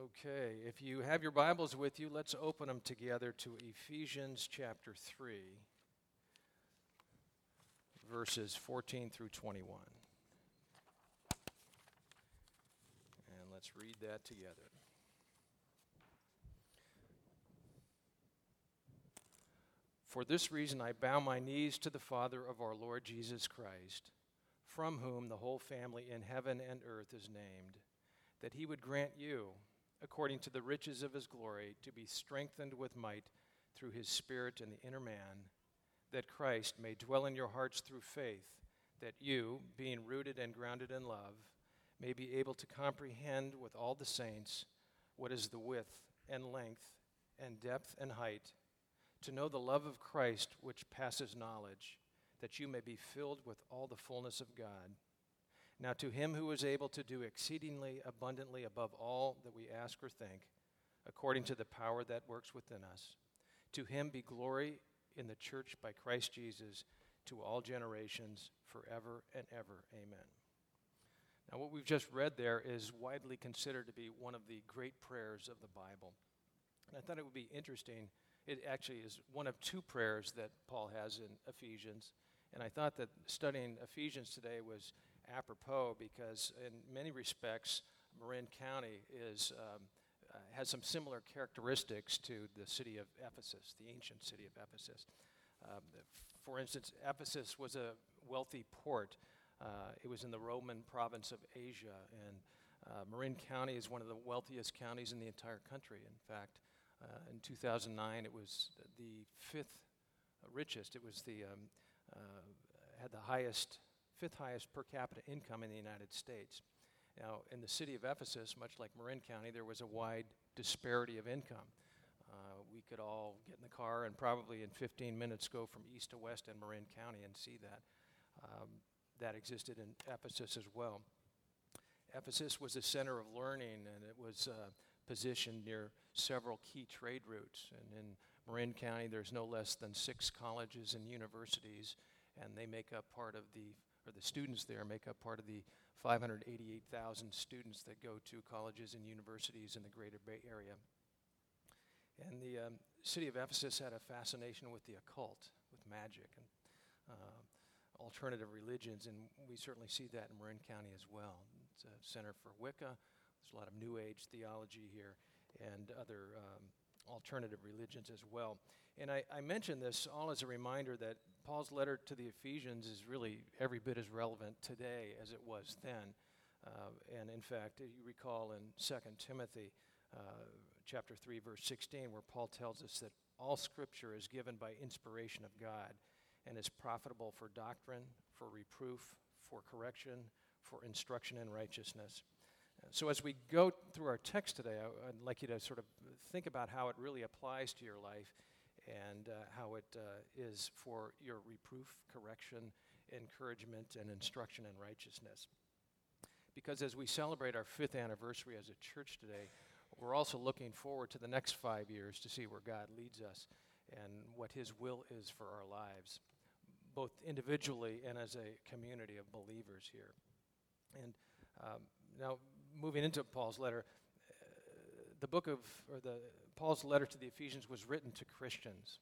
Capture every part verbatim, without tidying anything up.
Okay, if you have your Bibles with you, let's open them together to Ephesians chapter three, verses fourteen through twenty-one. And let's read that together. For this reason I bow my knees to the Father of our Lord Jesus Christ, from whom the whole family in heaven and earth is named, that he would grant you, according to the riches of his glory, to be strengthened with might through his Spirit in the inner man, that Christ may dwell in your hearts through faith, that you, being rooted and grounded in love, may be able to comprehend with all the saints what is the width and length and depth and height, to know the love of Christ which passes knowledge, that you may be filled with all the fullness of God. Now to him who is able to do exceedingly abundantly above all that we ask or think, according to the power that works within us, to him be glory in the church by Christ Jesus to all generations, forever and ever. Amen. Now what we've just read there is widely considered to be one of the great prayers of the Bible. And I thought it would be interesting. It actually is one of two prayers that Paul has in Ephesians. And I thought that studying Ephesians today was apropos because in many respects, Marin County is um, uh, has some similar characteristics to the city of Ephesus, the ancient city of Ephesus. Um, for instance, Ephesus was a wealthy port. Uh, it was in the Roman province of Asia, and uh, Marin County is one of the wealthiest counties in the entire country. In fact, uh, in two thousand nine, it was the fifth richest. It was the um, uh, had the highest. fifth highest per capita income in the United States. Now, in the city of Ephesus, much like Marin County, there was a wide disparity of income. Uh, we could all get in the car and probably in fifteen minutes go from east to west in Marin County and see that. Um, that existed in Ephesus as well. Ephesus was a center of learning, and it was uh, positioned near several key trade routes. And in Marin County, there's no less than six colleges and universities, and they make up part of the or the students there make up part of the five hundred eighty-eight thousand students that go to colleges and universities in the greater Bay Area. And the um, city of Ephesus had a fascination with the occult, with magic and uh, alternative religions, and we certainly see that in Marin County as well. It's a center for Wicca. There's a lot of New Age theology here and other um, alternative religions as well. And I, I mention this all as a reminder that Paul's letter to the Ephesians is really every bit as relevant today as it was then. Uh, and in fact, you recall in Second Timothy uh, chapter three, verse sixteen, where Paul tells us that all Scripture is given by inspiration of God and is profitable for doctrine, for reproof, for correction, for instruction in righteousness. So as we go through our text today, I'd like you to sort of think about how it really applies to your life and uh, how it uh, is for your reproof, correction, encouragement, and instruction in righteousness. Because as we celebrate our fifth anniversary as a church today, we're also looking forward to the next five years to see where God leads us and what His will is for our lives, both individually and as a community of believers here. And um, now, moving into Paul's letter, uh, the book of, or the Paul's letter to the Ephesians was written to Christians,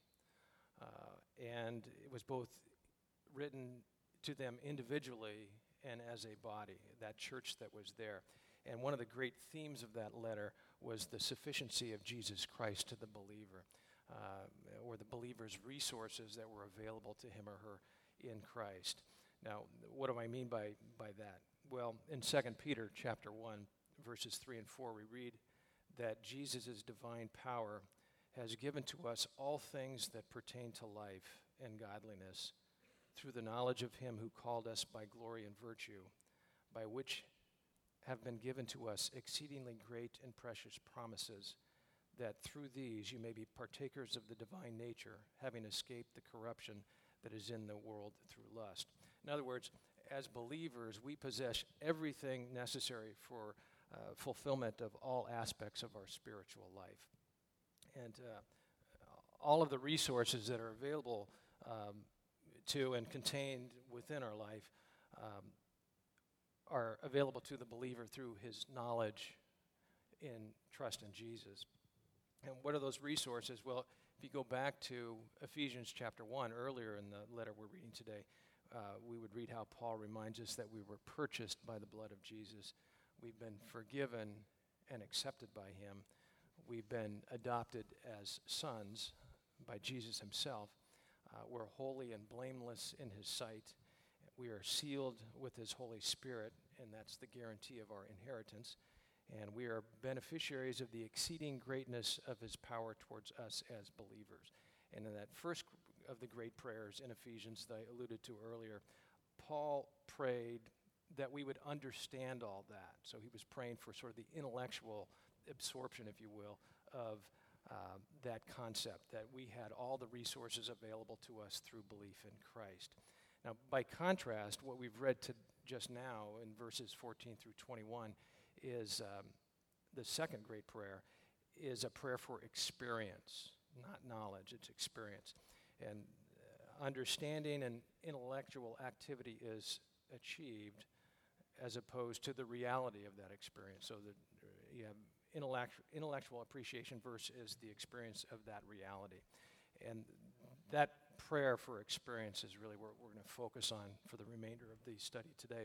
uh, and it was both written to them individually and as a body, that church that was there. And one of the great themes of that letter was the sufficiency of Jesus Christ to the believer, uh, or the believer's resources that were available to him or her in Christ. Now, what do I mean by, by that? Well, in Second Peter chapter one, verses three and four, we read that Jesus' divine power has given to us all things that pertain to life and godliness through the knowledge of Him who called us by glory and virtue, by which have been given to us exceedingly great and precious promises, that through these you may be partakers of the divine nature, having escaped the corruption that is in the world through lust. In other words, as believers, we possess everything necessary for uh, fulfillment of all aspects of our spiritual life. And uh, all of the resources that are available um, to and contained within our life um, are available to the believer through his knowledge in trust in Jesus. And what are those resources? Well, if you go back to Ephesians chapter one, earlier in the letter we're reading today, uh, we would read how Paul reminds us that we were purchased by the blood of Jesus. We've been forgiven and accepted by him. We've been adopted as sons by Jesus himself. Uh, we're holy and blameless in his sight. We are sealed with his Holy Spirit, and that's the guarantee of our inheritance. And we are beneficiaries of the exceeding greatness of his power towards us as believers. And in that first of the great prayers in Ephesians that I alluded to earlier, Paul prayed that we would understand all that. So he was praying for sort of the intellectual absorption, if you will, of uh, that concept, that we had all the resources available to us through belief in Christ. Now, by contrast, what we've read to just now in verses fourteen through twenty-one is um, the second great prayer is a prayer for experience, not knowledge, it's experience. And uh, understanding and intellectual activity is achieved as opposed to the reality of that experience. So that uh, you have intellect- intellectual appreciation versus the experience of that reality. And that prayer for experience is really what we're going to focus on for the remainder of the study today.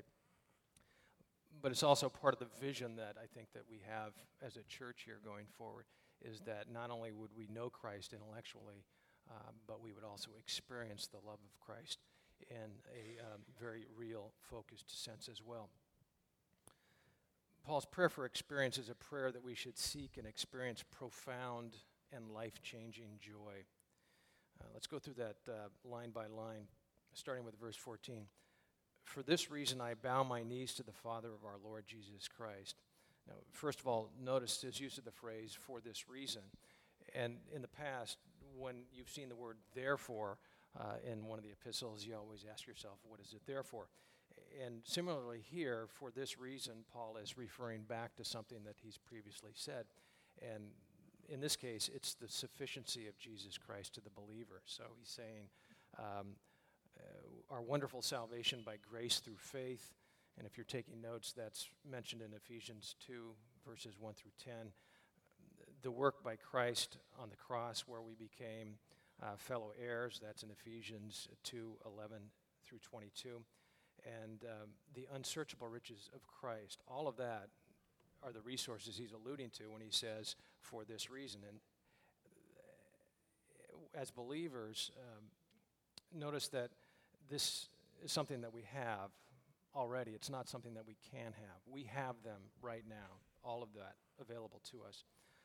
But it's also part of the vision that I think that we have as a church here going forward, is that not only would we know Christ intellectually, um, but we would also experience the love of Christ in a um, very real, focused sense as well. Paul's prayer for experience is a prayer that we should seek and experience profound and life-changing joy. Uh, let's go through that uh, line by line, starting with verse fourteen. For this reason I bow my knees to the Father of our Lord Jesus Christ. Now, first of all, notice his use of the phrase, for this reason. And in the past, when you've seen the word therefore uh, in one of the epistles, you always ask yourself, what is it there for? And similarly here, for this reason, Paul is referring back to something that he's previously said. And in this case, it's the sufficiency of Jesus Christ to the believer. So he's saying, um, uh, our wonderful salvation by grace through faith. And if you're taking notes, that's mentioned in Ephesians two, verses one through ten. The work by Christ on the cross where we became uh, fellow heirs, that's in Ephesians two, eleven through twenty-two. And um, the unsearchable riches of Christ, all of that are the resources he's alluding to when he says, for this reason. And uh, as believers, um, notice that this is something that we have already. It's not something that we can have. We have them right now, all of that available to us.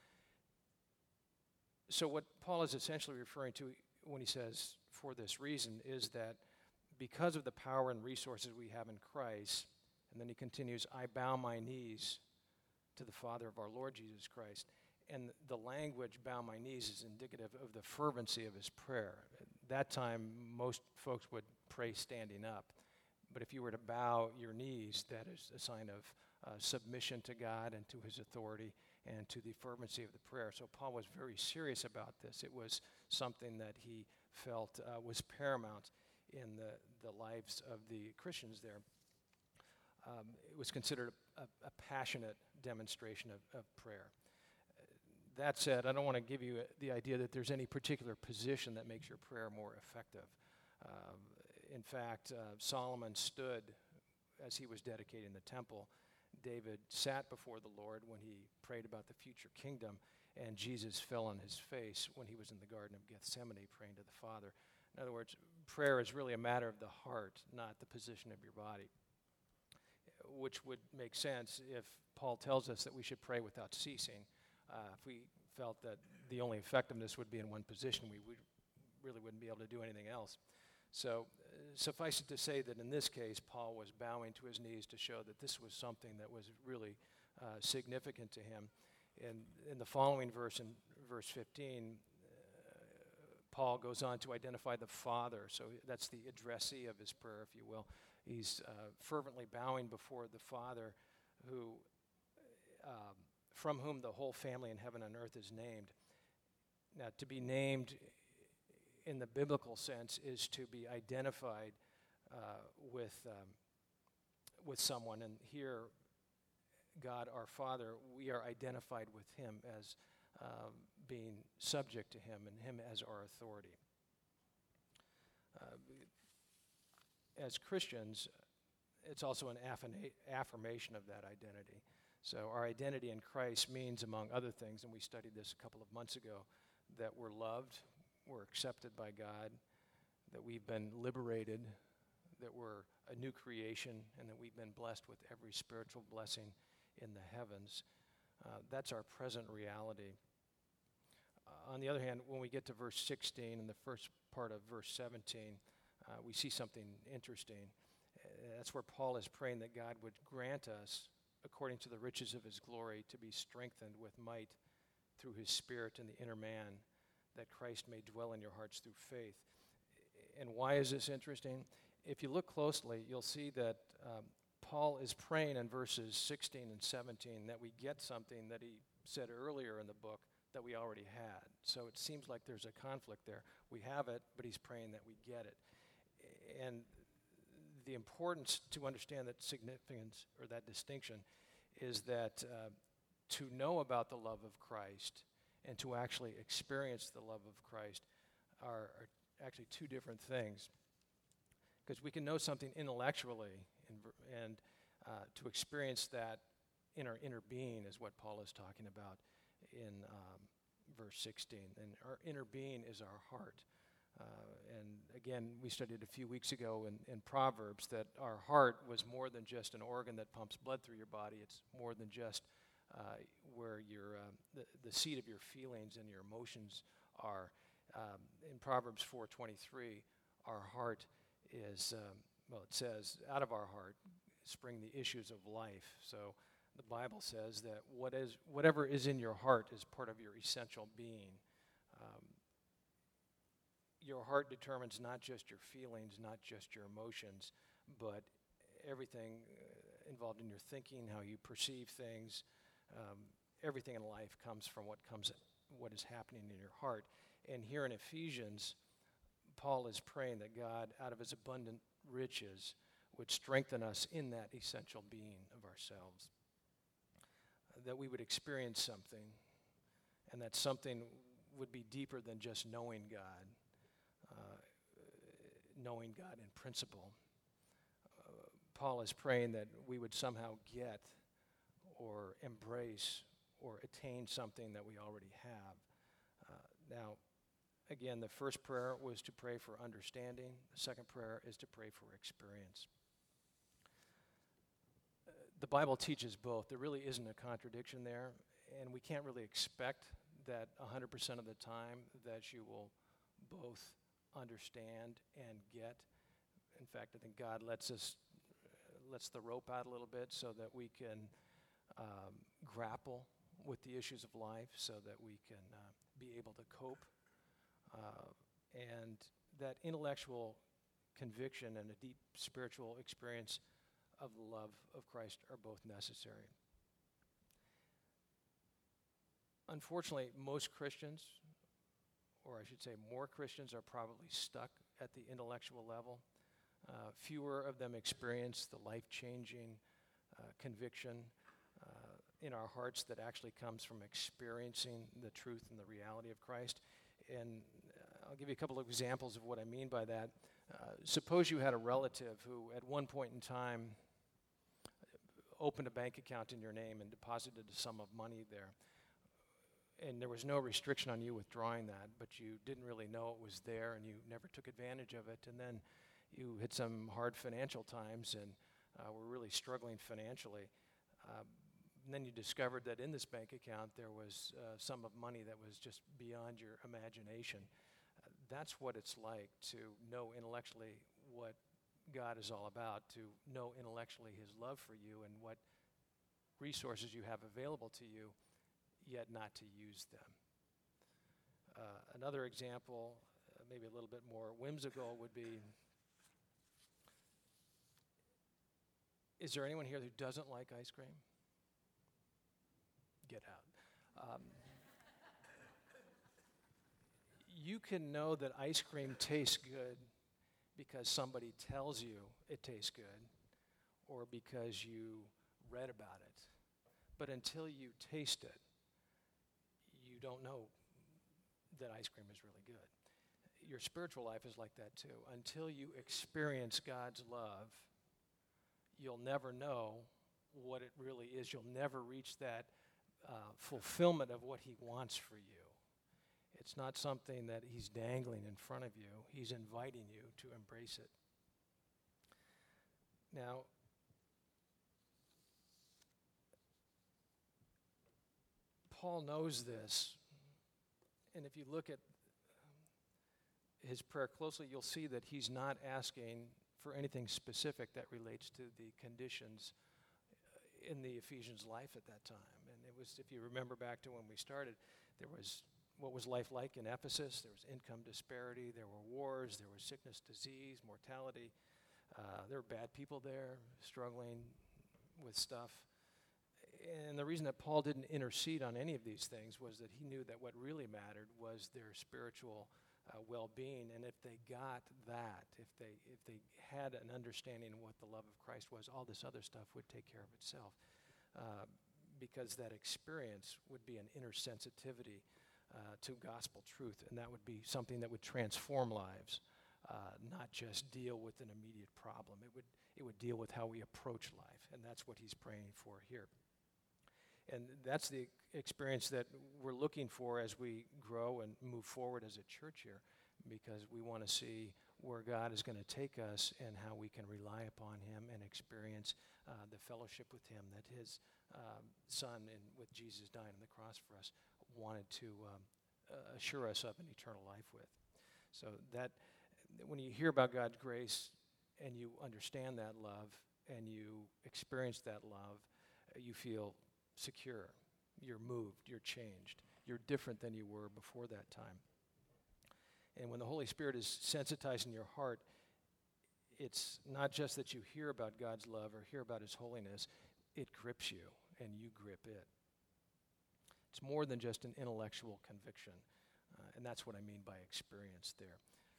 So what Paul is essentially referring to when he says, for this reason, is that because of the power and resources we have in Christ, and then he continues, I bow my knees to the Father of our Lord Jesus Christ. And the language, bow my knees, is indicative of the fervency of his prayer. At that time, most folks would pray standing up. But if you were to bow your knees, that is a sign of uh, submission to God and to his authority and to the fervency of the prayer. So Paul was very serious about this. It was something that he felt uh, was paramount in the, the lives of the Christians there. Um, it was considered a, a passionate demonstration of, of prayer. That said, I don't want to give you a, the idea that there's any particular position that makes your prayer more effective. Um, in fact, uh, Solomon stood as he was dedicating the temple. David sat before the Lord when he prayed about the future kingdom, and Jesus fell on his face when he was in the Garden of Gethsemane praying to the Father. In other words, prayer is really a matter of the heart, not the position of your body, which would make sense if Paul tells us that we should pray without ceasing. Uh, if we felt that the only effectiveness would be in one position, we would really wouldn't be able to do anything else. So uh, suffice it to say that in this case, Paul was bowing to his knees to show that this was something that was really uh, significant to him. And in the following verse, in verse fifteen, uh, Paul goes on to identify the Father. So that's the addressee of his prayer, if you will. He's uh, fervently bowing before the Father who, um, from whom the whole family in heaven and earth is named. Now, to be named in the biblical sense is to be identified uh, with um, with someone. And here, God our Father, we are identified with him as um, being subject to him and him as our authority. Uh, as Christians, it's also an affina- affirmation of that identity. So our identity in Christ means, among other things, and we studied this a couple of months ago, that we're loved, we're accepted by God, that we've been liberated, that we're a new creation, and that we've been blessed with every spiritual blessing in the heavens. Uh, that's our present reality. Uh, on the other hand, when we get to verse sixteen and the first part of verse seventeen, uh, we see something interesting. Uh, that's where Paul is praying that God would grant us, according to the riches of his glory, to be strengthened with might through his Spirit in the inner man, that Christ may dwell in your hearts through faith. And why is this interesting? If you look closely, you'll see that um, Paul is praying in verses sixteen and seventeen that we get something that he said earlier in the book that we already had. So it seems like there's a conflict there. We have it, but he's praying that we get it. And the importance to understand that significance or that distinction is that uh, to know about the love of Christ and to actually experience the love of Christ are, are actually two different things. Because we can know something intellectually, and, and uh, to experience that in our inner being is what Paul is talking about in um, verse sixteen. And our inner being is our heart. Uh, and again, we studied a few weeks ago in, in Proverbs that our heart was more than just an organ that pumps blood through your body. It's more than just uh, where your uh, the, the seat of your feelings and your emotions are. Um, in Proverbs four twenty-three, our heart is, um, well, it says, out of our heart spring the issues of life. So the Bible says that what is, whatever is in your heart is part of your essential being. Um, your heart determines not just your feelings, not just your emotions, but everything uh, involved in your thinking, how you perceive things. Um, everything in life comes from what comes, what is happening in your heart. And here in Ephesians, Paul is praying that God, out of his abundant riches, would strengthen us in that essential being of ourselves. Uh, that we would experience something, and that something would be deeper than just knowing God, uh, knowing God in principle. Uh, Paul is praying that we would somehow get or embrace or attain something that we already have. Uh, now, Again, the first prayer was to pray for understanding. The second prayer is to pray for experience. Uh, the Bible teaches both. There really isn't a contradiction there, and we can't really expect that one hundred percent of the time that you will both understand and get. In fact, I think God lets us, uh, lets the rope out a little bit so that we can um, grapple with the issues of life, so that we can uh, be able to cope. Uh, and that intellectual conviction and a deep spiritual experience of the love of Christ are both necessary. Unfortunately, most Christians, or I should say more Christians, are probably stuck at the intellectual level. Uh, fewer of them experience the life-changing uh, conviction uh, in our hearts that actually comes from experiencing the truth and the reality of Christ. And uh, I'll give you a couple of examples of what I mean by that. Uh, suppose you had a relative who at one point in time opened a bank account in your name and deposited a sum of money there. And there was no restriction on you withdrawing that, but you didn't really know it was there and you never took advantage of it. And then you hit some hard financial times and uh, were really struggling financially. Uh, And then you discovered that in this bank account there was a uh, sum of money that was just beyond your imagination. Uh, that's what it's like to know intellectually what God is all about, to know intellectually his love for you and what resources you have available to you, yet not to use them. Uh, another example, uh, maybe a little bit more whimsical, would be, is there anyone here who doesn't like ice cream? Get out. Um, you can know that ice cream tastes good because somebody tells you it tastes good, or because you read about it, But until you taste it, you don't know that ice cream is really good. Your spiritual life is like that too. Until you experience God's love, you'll never know what it really is. You'll never reach that uh, fulfillment of what he wants for you. It's not something that he's dangling in front of you. He's inviting you to embrace it. Now, Paul knows this, and if you look at his prayer closely, you'll see that he's not asking for anything specific that relates to the conditions in the Ephesians' life at that time. And it was, if you remember back to when we started, there was what was life like in Ephesus. There was income disparity, there were wars, there was sickness, disease, mortality. Uh, there were bad people there struggling with stuff. And the reason that Paul didn't intercede on any of these things was that he knew that what really mattered was their spiritual uh, well-being. And if they got that, if they if they had an understanding of what the love of Christ was, all this other stuff would take care of itself. Uh, because that experience would be an inner sensitivity uh, to gospel truth, and that would be something that would transform lives, uh, not just deal with an immediate problem. It would it would deal with how we approach life, and that's what he's praying for here. And that's the experience that we're looking for as we grow and move forward as a church here, because we want to see where God is going to take us and how we can rely upon him and experience uh, the fellowship with him that his um, son, and with Jesus dying on the cross for us, wanted to um, uh, assure us of an eternal life with. So that when you hear about God's grace and you understand that love and you experience that love, uh, you feel secure, you're moved, you're changed, you're different than you were before that time. And when the Holy Spirit is sensitizing your heart, it's not just that you hear about God's love or hear about his holiness, it grips you and you grip it. It's more than just an intellectual conviction, uh, and that's what I mean by experience there.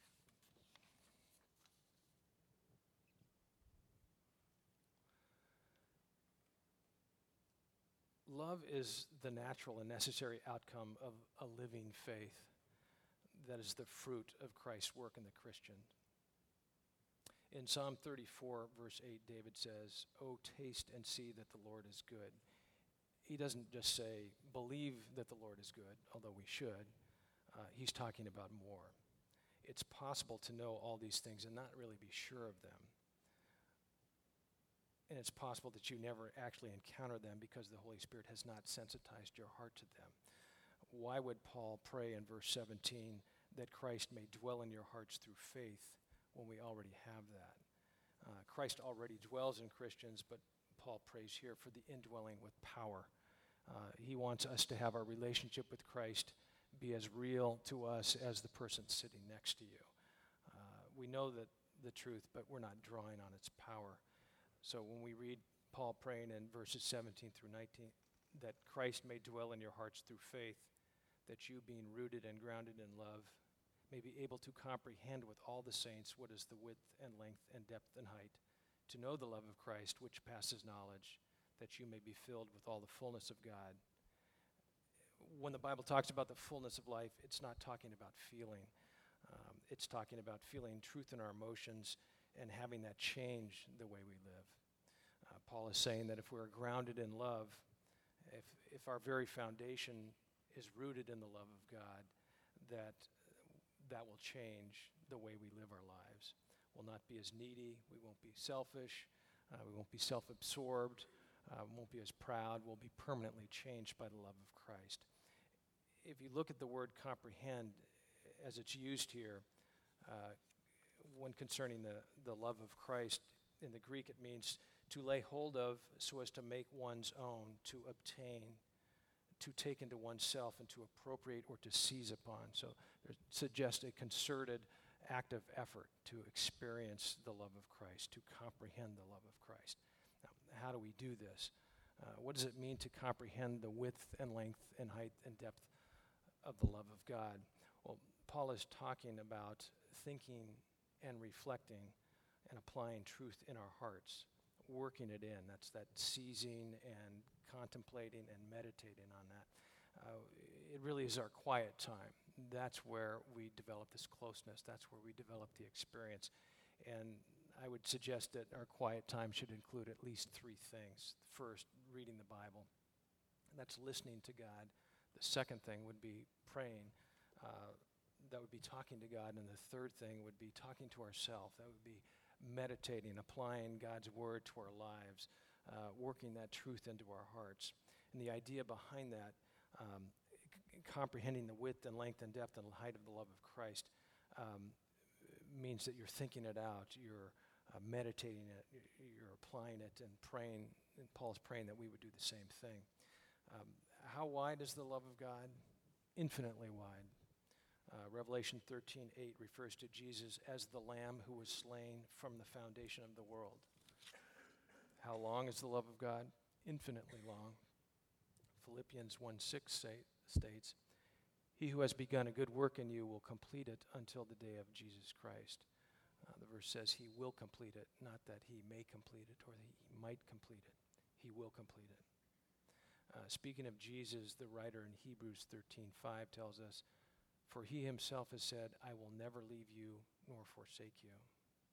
Love is the natural and necessary outcome of a living faith that is the fruit of Christ's work in the Christian. In Psalm thirty-four, verse eight, David says, "Oh, taste and see that the Lord is good." He doesn't just say, believe that the Lord is good, although we should. Uh, he's talking about more. It's possible to know all these things and not really be sure of them. And it's possible that you never actually encounter them because the Holy Spirit has not sensitized your heart to them. Why would Paul pray in verse seventeen that Christ may dwell in your hearts through faith when we already have that? Uh, Christ already dwells in Christians, but Paul prays here for the indwelling with power. Uh, he wants us to have our relationship with Christ be as real to us as the person sitting next to you. Uh, we know that the truth, but we're not drawing on its power. So when we read Paul praying in verses seventeen through nineteen, that Christ may dwell in your hearts through faith, that you, being rooted and grounded in love, may be able to comprehend with all the saints what is the width and length and depth and height, to know the love of Christ which passes knowledge, that you may be filled with all the fullness of God. When the Bible talks about the fullness of life, it's not talking about feeling. Um, it's talking about feeling truth in our emotions and having that change the way we live. Uh, Paul is saying that if we're grounded in love, if if our very foundation is rooted in the love of God, that that will change the way we live our lives. We'll not be as needy, we won't be selfish, uh, we won't be self-absorbed, uh, we won't be as proud, we'll be permanently changed by the love of Christ. If you look at the word comprehend as it's used here, uh, when concerning the, the love of Christ, in the Greek it means to lay hold of so as to make one's own, to obtain, to take into oneself, and to appropriate or to seize upon. So it suggests a concerted act of effort to experience the love of Christ, to comprehend the love of Christ. Now, how do we do this? Uh, what does it mean to comprehend the width and length and height and depth of the love of God? Well, Paul is talking about thinking and reflecting and applying truth in our hearts. working it in. That's that seizing and contemplating and meditating on that. Uh, it really is our quiet time. That's where we develop this closeness. That's where we develop the experience. And I would suggest that our quiet time should include at least three things. First, reading the Bible. That's listening to God. The second thing would be praying. Uh, that would be talking to God. And the third thing would be talking to ourselves. That would be meditating, applying God's word to our lives, uh, working that truth into our hearts. And the idea behind that, um, c- comprehending the width and length and depth and height of the love of Christ, um, means that you're thinking it out, you're uh, meditating it, you're applying it and praying. And Paul's praying that we would do the same thing. Um, how wide is the love of God? Infinitely wide. Uh, Revelation thirteen eight refers to Jesus as the Lamb who was slain from the foundation of the world. How long is the love of God? Infinitely long. Philippians one six say, states, "He who has begun a good work in you will complete it until the day of Jesus Christ." Uh, the verse says he will complete it, not that he may complete it or that he might complete it. He will complete it. Uh, speaking of Jesus, the writer in Hebrews thirteen five tells us, "For he himself has said, I will never leave you nor forsake you."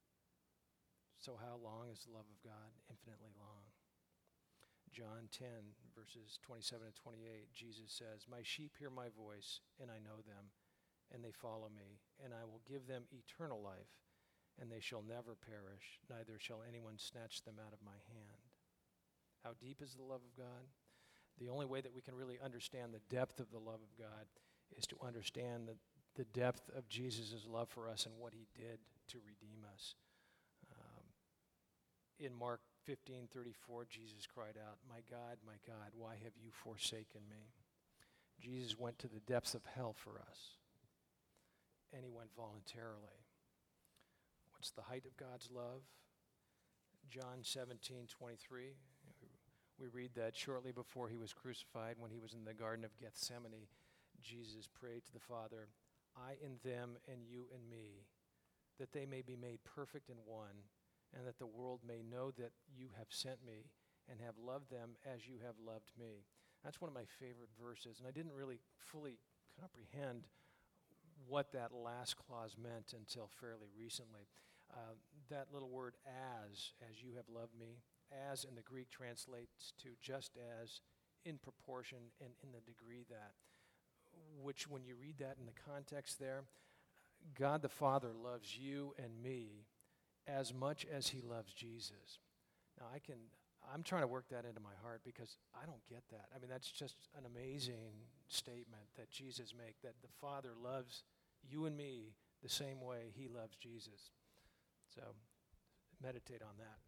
So how long is the love of God? Infinitely long. John ten, verses twenty-seven and twenty-eight, Jesus says, "My sheep hear my voice, and I know them, and they follow me, and I will give them eternal life, and they shall never perish, neither shall anyone snatch them out of my hand." How deep is the love of God? The only way that we can really understand the depth of the love of God is to understand the, the depth of Jesus' love for us and what he did to redeem us. Um, in Mark fifteen thirty-four, Jesus cried out, "My God, my God, why have you forsaken me?" Jesus went to the depths of hell for us, and he went voluntarily. What's the height of God's love? John seventeen twenty-three. We read that shortly before he was crucified, when he was in the Garden of Gethsemane, Jesus prayed to the Father, "I in them and you in me, that they may be made perfect in one, and that the world may know that you have sent me and have loved them as you have loved me." That's one of my favorite verses, and I didn't really fully comprehend what that last clause meant until fairly recently. Uh, that little word "as," as you have loved me, "as" in the Greek translates to just as, in proportion, and in the degree that, which when you read that in the context there, God the Father loves you and me as much as he loves Jesus. Now I can, I'm trying to work that into my heart because I don't get that. I mean, that's just an amazing statement that Jesus made, that the Father loves you and me the same way he loves Jesus. So meditate on that.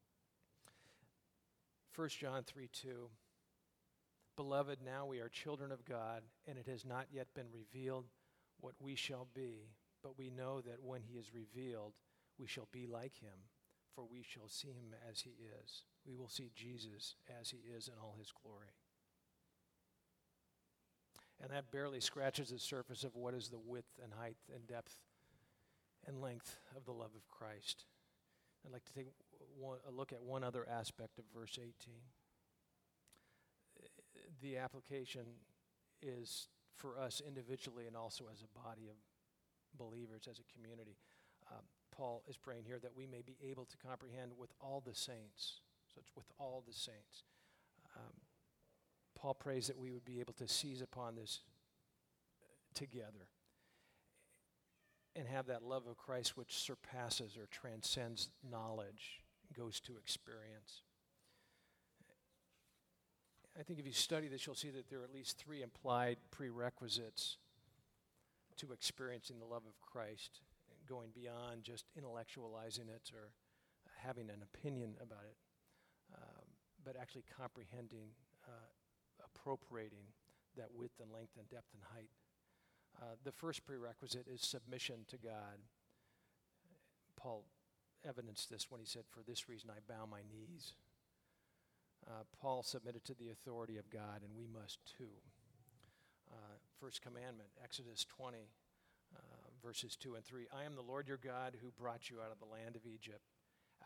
First John three two, "Beloved, now we are children of God, and it has not yet been revealed what we shall be, but we know that when he is revealed, we shall be like him, for we shall see him as he is." We will see Jesus as he is in all his glory. And that barely scratches the surface of what is the width and height and depth and length of the love of Christ. I'd like to take one, a look at one other aspect of verse eighteen. The application is for us individually and also as a body of believers, as a community. Um, Paul is praying here that we may be able to comprehend with all the saints. So it's with all the saints. Um, Paul prays that we would be able to seize upon this together and have that love of Christ which surpasses or transcends knowledge, goes to experience. I think if you study this, you'll see that there are at least three implied prerequisites to experiencing the love of Christ, going beyond just intellectualizing it or having an opinion about it, um, but actually comprehending, uh, appropriating that width and length and depth and height. Uh, the first prerequisite is submission to God. Paul evidenced this when he said, "For this reason I bow my knees." Uh, Paul submitted to the authority of God, and we must too. Uh, first commandment, Exodus twenty, uh, verses two and three. "I am the Lord your God who brought you out of the land of Egypt,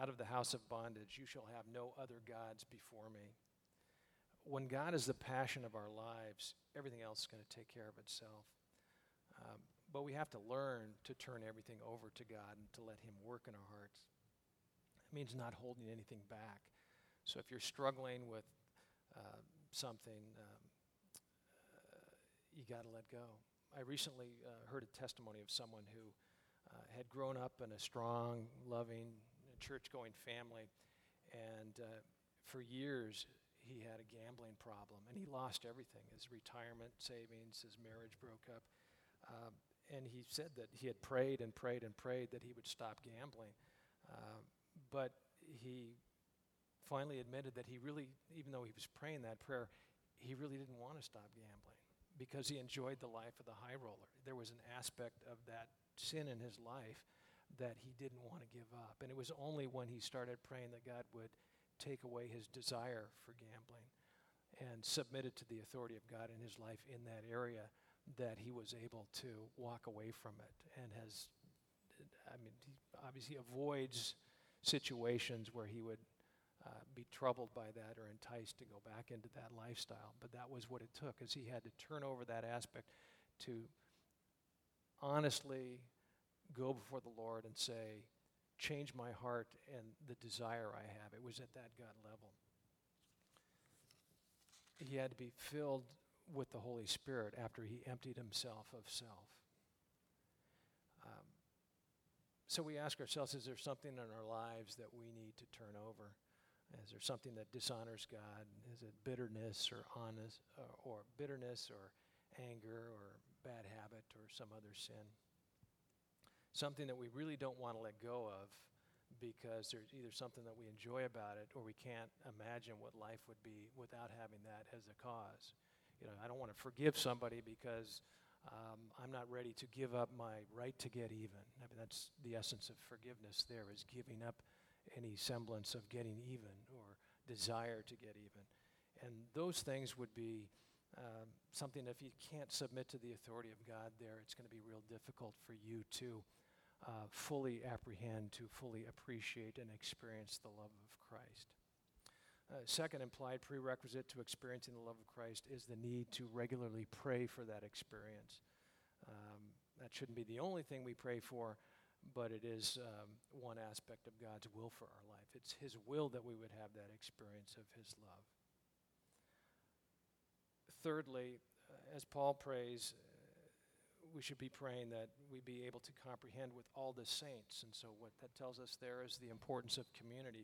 out of the house of bondage. You shall have no other gods before me. When God is the passion of our lives, everything else is going to take care of itself. Um, but we have to learn to turn everything over to God and to let him work in our hearts. It means not holding anything back. So if you're struggling with uh, something, um, uh, you got to let go. I recently uh, heard a testimony of someone who uh, had grown up in a strong, loving, church-going family, and uh, for years he had a gambling problem, and he lost everything, his retirement savings, his marriage broke up. Um, and he said that he had prayed and prayed and prayed that he would stop gambling. Uh, but he finally admitted that he really, even though he was praying that prayer, he really didn't want to stop gambling because he enjoyed the life of the high roller. There was an aspect of that sin in his life that he didn't want to give up. And it was only when he started praying that God would take away his desire for gambling and submit it to the authority of God in his life in that area that he was able to walk away from it, and has, I mean, he obviously avoids situations where he would uh, be troubled by that or enticed to go back into that lifestyle. But that was what it took, is he had to turn over that aspect to honestly go before the Lord and say, change my heart and the desire I have. It was at that God level. He had to be filled with the Holy Spirit after he emptied himself of self. Um, so we ask ourselves, is there something in our lives that we need to turn over? Is there something that dishonors God? Is it bitterness or honest, uh, or bitterness or anger or bad habit or some other sin? Something that we really don't want to let go of because there's either something that we enjoy about it or we can't imagine what life would be without having that as a cause. You know, I don't want to forgive somebody because um, I'm not ready to give up my right to get even. I mean, that's the essence of forgiveness there, is giving up any semblance of getting even or desire to get even. And those things would be um, something, if you can't submit to the authority of God there, it's going to be real difficult for you to uh, fully apprehend, to fully appreciate and experience the love of Christ. Uh, second implied prerequisite to experiencing the love of Christ is the need to regularly pray for that experience. Um, that shouldn't be the only thing we pray for, but it is um, one aspect of God's will for our life. It's his will that we would have that experience of his love. Thirdly, uh, as Paul prays, uh, we should be praying that we be able to comprehend with all the saints. And so what that tells us there is the importance of community.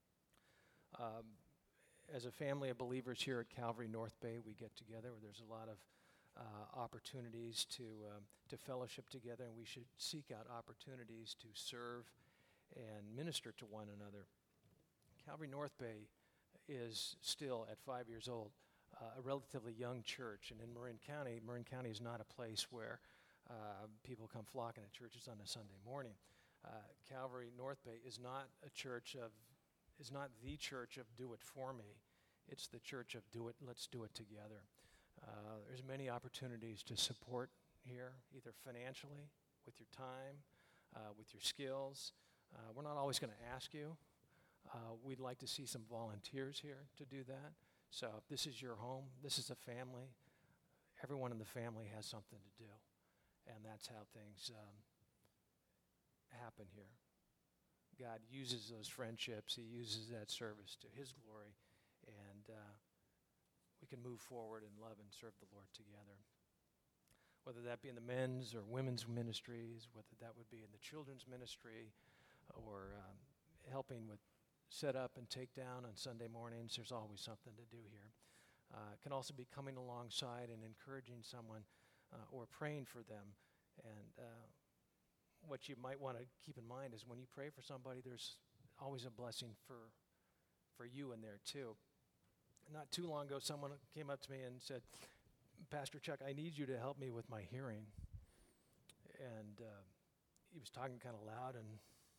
Um, as a family of believers here at Calvary North Bay, we get together where there's a lot of uh, opportunities to um, to fellowship together, and we should seek out opportunities to serve and minister to one another. Calvary North Bay is still, at five years old, uh, a relatively young church, and in Marin County, Marin County is not a place where uh, people come flocking to churches on a Sunday morning. Uh, Calvary North Bay is not a church of is not the church of do it for me. It's the church of do it, let's do it together. Uh, there's many opportunities to support here, either financially, with your time, uh, with your skills. Uh, we're not always going to ask you. Uh, we'd like to see some volunteers here to do that. So if this is your home, this is a family, everyone in the family has something to do. And that's how things um, happen here. God uses those friendships, he uses that service to his glory, and uh, we can move forward and love and serve the Lord together. Whether that be in the men's or women's ministries, whether that would be in the children's ministry, or um, helping with set up and take down on Sunday mornings, there's always something to do here. Uh, it can also be coming alongside and encouraging someone uh, or praying for them. And uh, what you might want to keep in mind is when you pray for somebody, there's always a blessing for for you in there too. Not too long ago, someone came up to me and said, Pastor Chuck, I need you to help me with my hearing. And uh, he was talking kind of loud, and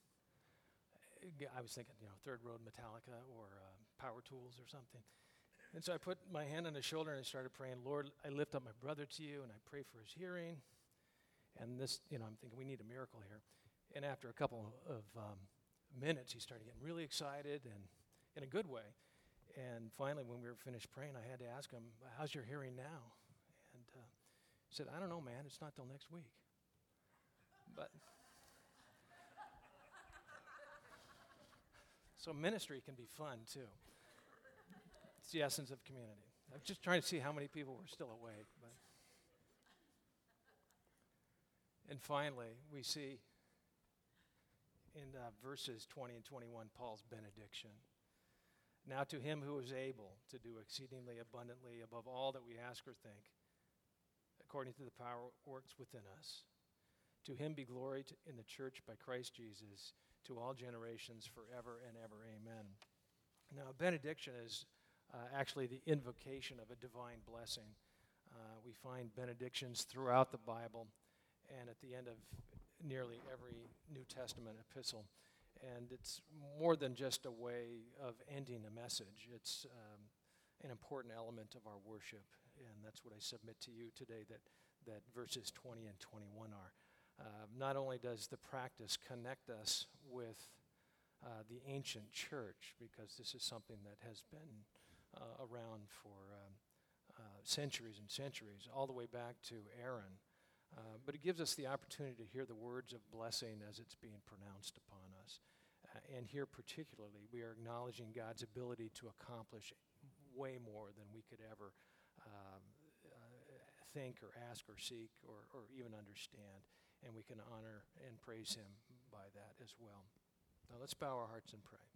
I was thinking, you know, Third Road Metallica or uh, Power Tools or something. And so I put my hand on his shoulder and I started praying, Lord, I lift up my brother to you and I pray for his hearing. And this, you know, I'm thinking we need a miracle here. And after a couple of um, minutes, he started getting really excited and in a good way. And finally, when we were finished praying, I had to ask him, how's your hearing now? And uh, he said, I don't know, man. It's not till next week. But so ministry can be fun, too. It's the essence of community. I was just trying to see how many people were still awake. But and finally, we see in uh, verses twenty and twenty-one, Paul's benediction. Now to him who is able to do exceedingly abundantly above all that we ask or think, according to the power that works within us, to him be glory to, in the church by Christ Jesus, to all generations forever and ever. Amen. Now, benediction is uh, actually the invocation of a divine blessing. Uh, we find benedictions throughout the Bible and at the end of nearly every New Testament epistle. And it's more than just a way of ending a message. It's um, an important element of our worship. And that's what I submit to you today, that, that verses twenty and twenty-one are. Uh, not only does the practice connect us with uh, the ancient church, because this is something that has been uh, around for um, uh, centuries and centuries, all the way back to Aaron, uh, but it gives us the opportunity to hear the words of blessing as it's being pronounced upon us. Uh, and here particularly, we are acknowledging God's ability to accomplish way more than we could ever um, uh, think or ask or seek or, or even understand. And we can honor and praise him by that as well. Now let's bow our hearts and pray.